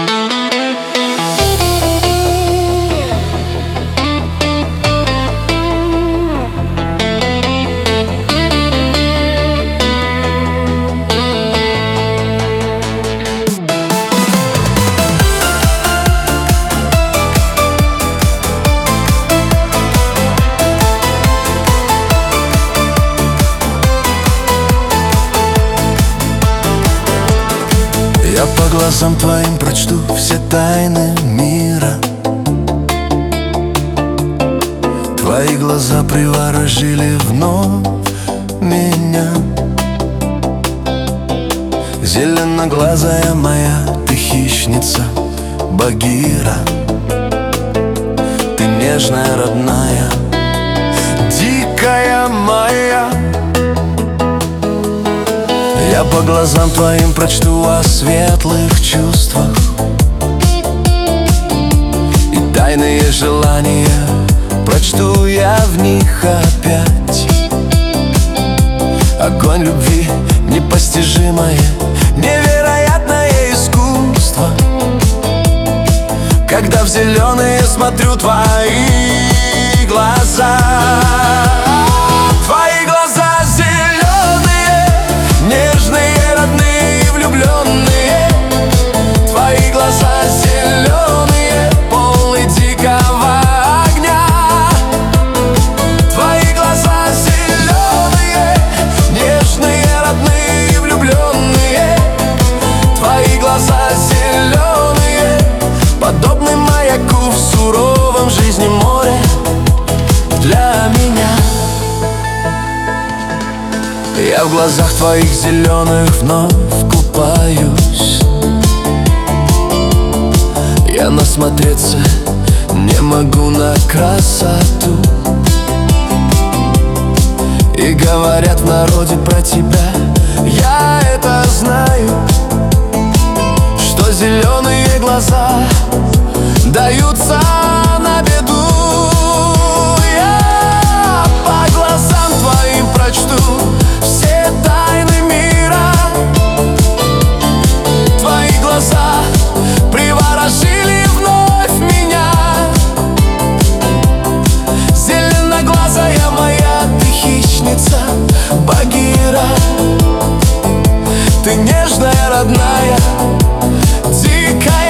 Я по глазам твоим прочту все тайны мира. Твои глаза приворожили вновь меня. Зеленоглазая моя, ты хищница Багира. Ты нежная, родная, дикая моя. Я по глазам твоим прочту о светлых чувствах и тайные желания прочту я в них опять. Огонь любви непостижимое, невероятное искусство, когда в зеленые смотрю твои глаза. Твои глаза зеленые, нежные, родные, влюбленные. Твои глаза зеленые, полны дикого огня. Твои глаза зеленые, нежные, родные, влюбленные. Твои глаза зеленые, подобны маяку в суровом жизни море для меня. Я в глазах твоих зеленых вновь купаюсь. Я насмотреться не могу на красоту. И говорят в народе про тебя, я это знаю, что зеленые глаза даются на беду. Я по глазам твоим прочту все тайны мира. Твои глаза приворожили вновь меня. Зеленоглазая моя, ты хищница Багира. Ты нежная, родная, дикая